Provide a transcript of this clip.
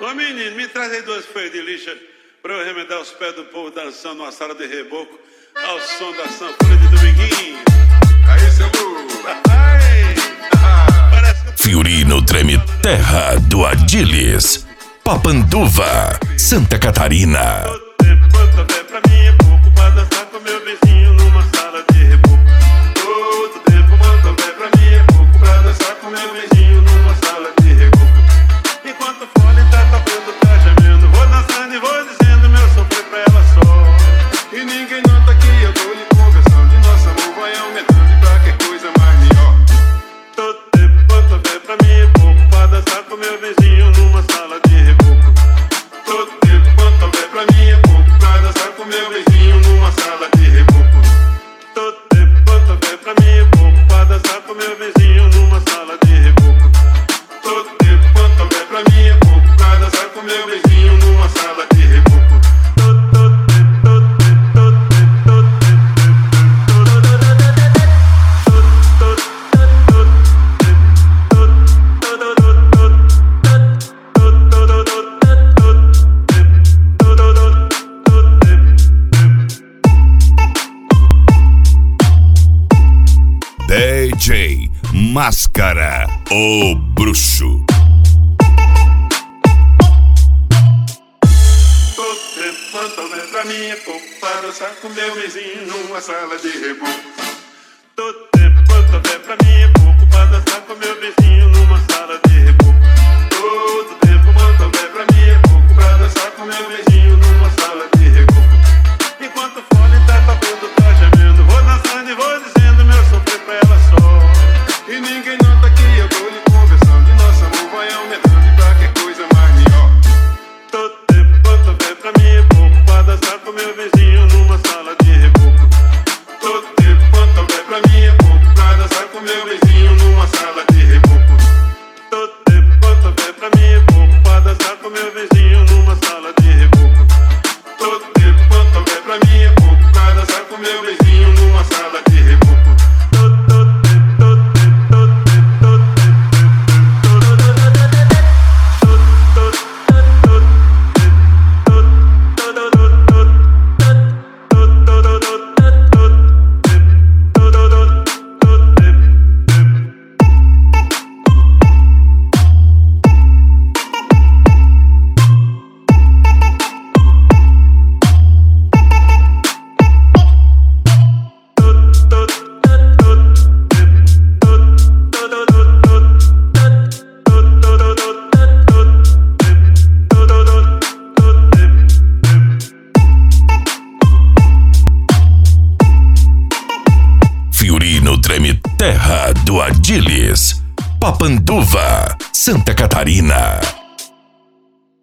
Ô menino, me traz aí 2 folhas de lixa pra eu remendar os pés do povo dançando numa sala de reboco ao som da sanfona de Dominguinho. Aí, seu burro. Fiorino treme terra do Adilis, Papanduva, Santa Catarina. Todo tempo quanto houver pra mim é pouco pra dançar com meu vizinho numa sala de reboco. Todo tempo quanto houver pra mim é pouco pra dançar com meu vizinho numa sala de reboco. Enquanto o fole tá tocando, tá gemendo, vou dançando e vou dizendo meu sofrer pra ela só. E ninguém nota que eu tô lhe conversando, e nosso amor vai aumentando e pra que coisa mais melhor. Todo tempo quanto houver pra mim é pouco pra dançar com meu vizinho numa sala de reboco. Todo tempo quanto houver pra mim é pouco pra dançar com meu vizinho numa sala de reboco. Todo tempo quanto houver pra mim é pouco pra dançar com meu vizinho numa sala de reboco. Todo tempo quanto houver pra mim é pouco pra dançar com meu vizinho numa sala de reboco. DJ Máscara, o bruxo. Todo tempo quanto houver pra mim é pouco pra dançar com meu vizinho numa sala de reboco. Todo tempo quanto houver pra mim é pouco pra dançar com meu vizinho numa sala de reboco. Todo tempo quanto houver pra mim é pouco pra dançar com meu vizinho numa sala de reboco. Enquanto o fole tá tocando, tá gemendo, vou dançando e vou dizendo meu sofrer pra ela só. E ninguém nota que eu tô lhe conversando, e nosso amor vai aumentando e pra que coisa mais melhor. Todo tempo quanto houver pra mim é pouco pra dançar com meu vizinho numa sala de reboco. Todo tempo quanto houver pra mim é pouco pra dançar com meu vizinho numa sala de reboco. Todo tempo quanto houver pra mim é pouco pra dançar com meu vizinho numa sala de reboco. Todo tempo quanto houver pra mim é pouco pra dançar com meu vizinho numa sala de reboco. Fiorino treme terra do Adilis, Papanduva, Santa Catarina.